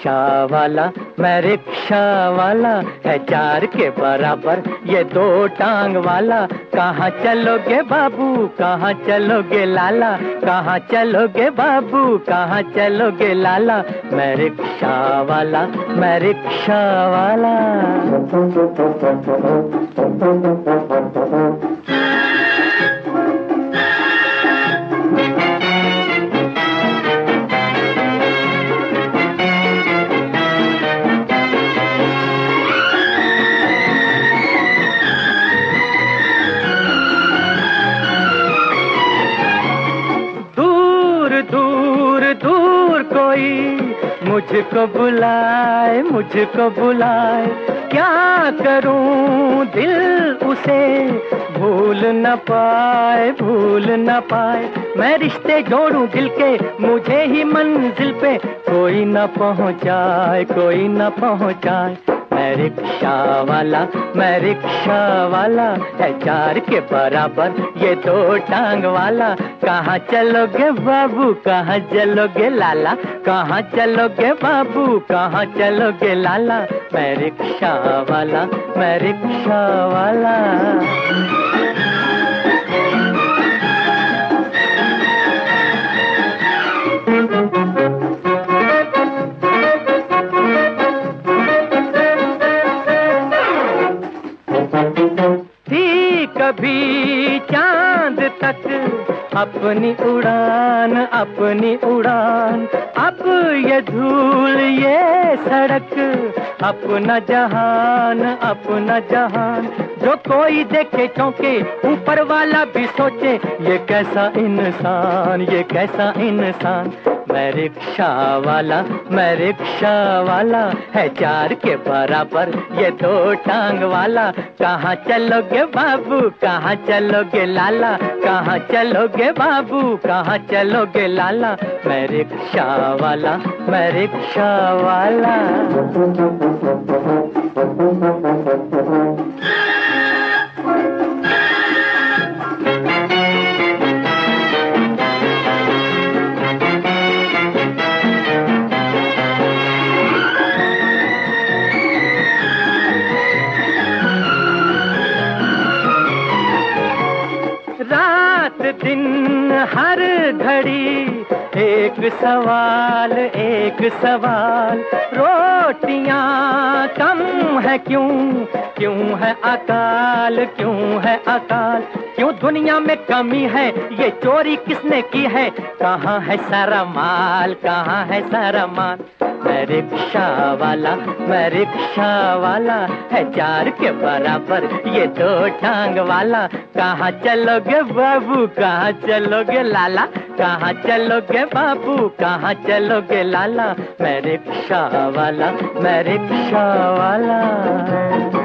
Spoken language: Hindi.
रिक्शा वाला, मैं रिक्शा वाला, है 4 के बराबर ये 2 टांग वाला। कहाँ चलोगे बाबू, कहाँ चलोगे लाला, कहाँ चलोगे बाबू, कहाँ चलोगे लाला। मैं रिक्शा वाला, मैं रिक्शा वाला। दूर दूर कोई मुझको बुलाए, मुझको बुलाए। क्या करूं दिल उसे भूल न पाए, भूल न पाए। मैं रिश्ते जोड़ूं दिल के मुझे ही मंजिल पे कोई न पहुंचाए, कोई न पहुंचाए। मैं रिक्शा वाला, मैं रिक्शा वाला, है 4 के बराबर ये 2 टांग वाला। कहाँ चलोगे बाबू, कहाँ चलोगे लाला, कहाँ चलोगे बाबू, कहाँ चलोगे लाला। मैं रिक्शा वाला, मैं रिक्शा वाला। थी कभी चांद तक अपनी उड़ान, अपनी उड़ान। अब ये धूल ये सड़क, अपना जहान, अपना जहान। जो कोई देखे चौंके, ऊपर वाला भी सोचे ये कैसा इंसान, ये कैसा इंसान। मैं रिक्शा वाला, मैं रिक्शा वाला, है 4 के बराबर ये 2 टांग वाला। कहाँ चलोगे बाबू, कहाँ चलोगे लाला, कहाँ चलोगे बाबू, कहाँ चलोगे लाला। मैं रिक्शा वाला, मैं रिक्शा वाला। रात दिन हर घड़ी एक सवाल, एक सवाल। रोटियां कम है क्यों, क्यों है अकाल, क्यों है अकाल। क्यों दुनिया में कमी है, ये चोरी किसने की है। कहाँ है सारा माल, कहाँ है सारा माल। मैं रिक्शा वाला, मैं रिक्शा वाला, है 4 के बराबर ये 2 टांग वाला। कहाँ चलोगे बाबू, कहाँ चलोगे लाला, कहाँ चलोगे बाबू, कहाँ चलोगे लाला। मैं रिक्शा वाला, मैं रिक्शा वाला।